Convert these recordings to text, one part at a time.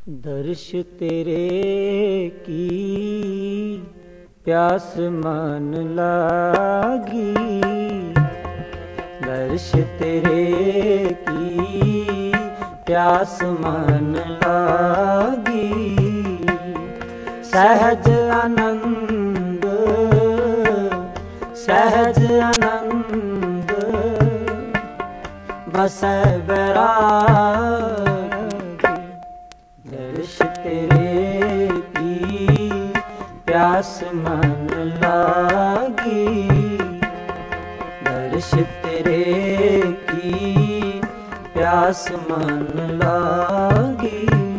दर्श तेरे की प्यास मन लागी, दर्श तेरे की प्यास मन लागी। सहज आनंद सहज आनंद बसै बैराग। दर्श तेरे की प्यास मन लागी, दर्श तेरे की प्यास मन लागी।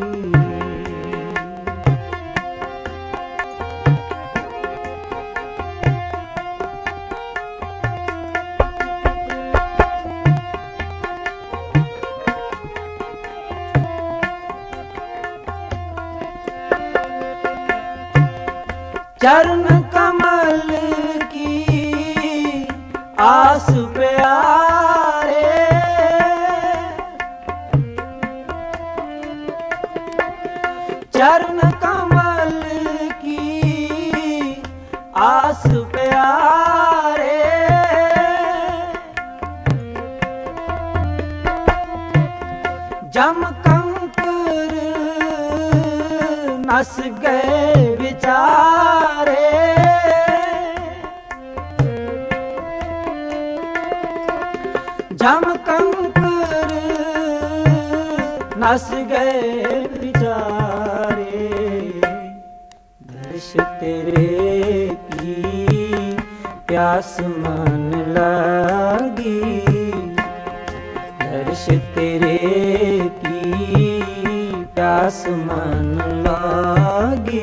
चरण कमल की आस प्यारे, चरण कमल की आस प्यारे। जम कंकर नस गए विचारे, जम कंकर नस गए विचारे। दर्श तेरे की प्यास मन लागी, दर्श तेरे की प्यास मन लागी।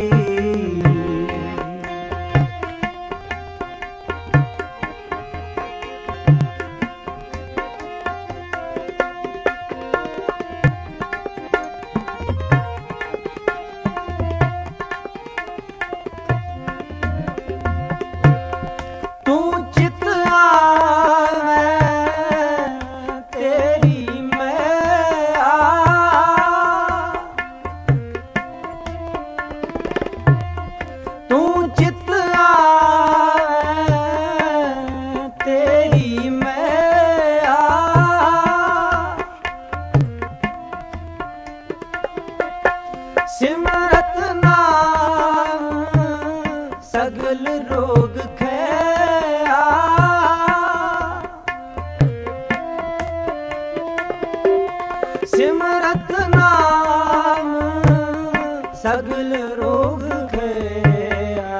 तू चित आवे तेरी मैं तू चित आवे तेरी मैं सिमरत नाम सगल रोग खैया। सिमरत नाम सगल रोग खैया।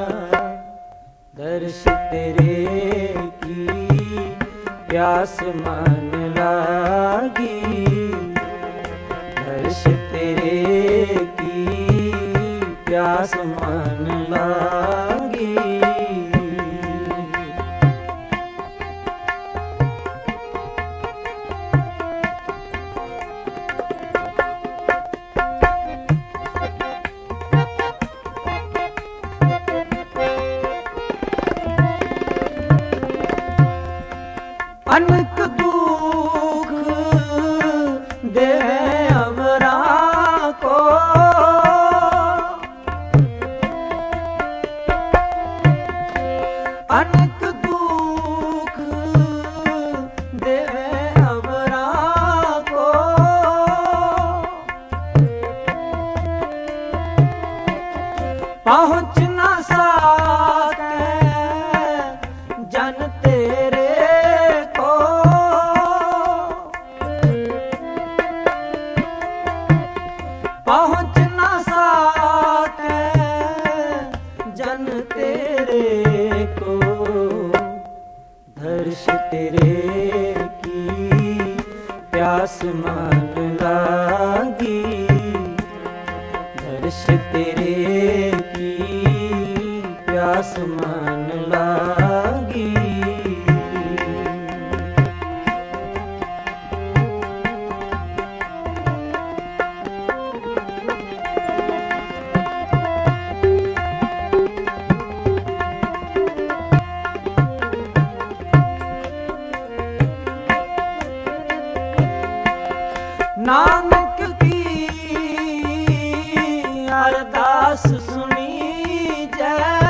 दर्श तेरे की प्यास मन लागी, दर्श तेरे की प्यास मन लागी। अनक दुख देवे अवरा को, अनक दुख देवे अवरा को। पहुँच ना सके जन तेरे को, पहुँच ना सके जन तेरे को। दर्श तेरे की प्यास मन लागी, दर्श तेरे की प्यास मन लागी। नानक अरदास सुनी जय।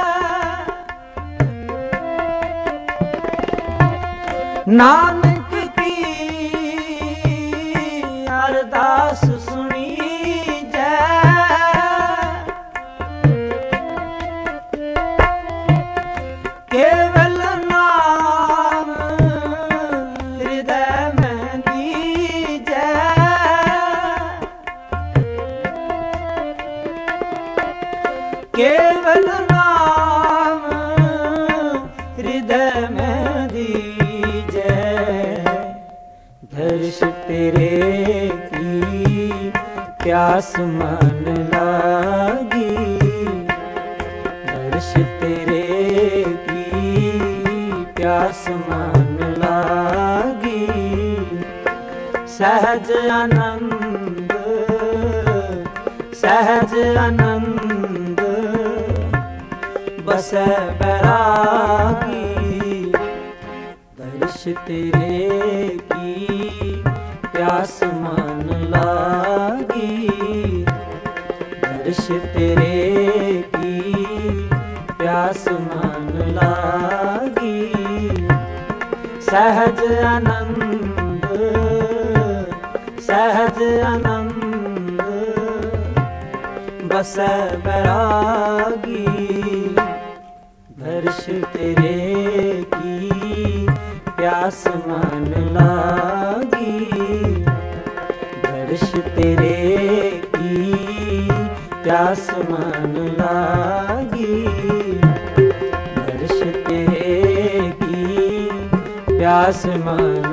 नानक की अरदास सुनी जय। केवल नाम हृदय में दीजै। केवल नाम हृदय में दीजै। दर्श तेरे की प्यास मन लागी। दर्श तेरे की प्यास मन लागी। सहज आनंद सहज आनंद बस बैरागी। दर्श तेरे की प्यास मन लागी। दर्श तेरे की प्यास मन लागी। सहज आनंद सहज आनंद बस बैरागी। दर्श तेरे की प्यास मन लागी। दर्श तेरे की प्यास मन लागी। दर्श तेरे की प्यास मन